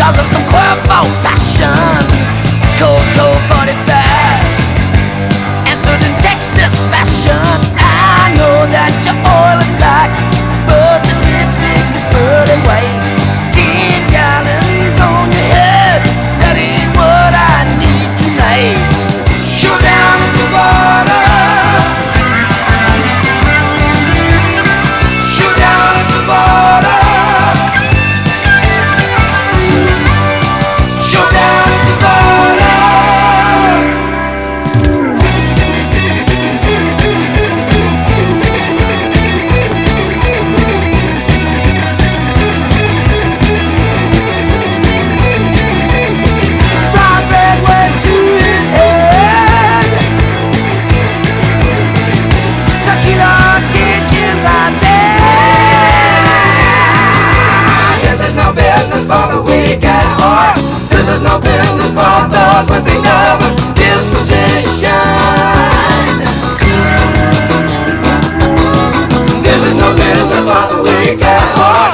because of some cornball passion. Cold, cold 45 and certain Texas fashion. I know that your oil is black, but the lipstick is pearly white. 10 gallons on your head, that ain't what I need tonight. Showdown at the border. Showdown at the border. Showdown at the border. Brown bread went to his head. Tequila did you rising. This is no business for the weak at heart. This is no business for those with the nervous disposition. This is no business for the weak at heart.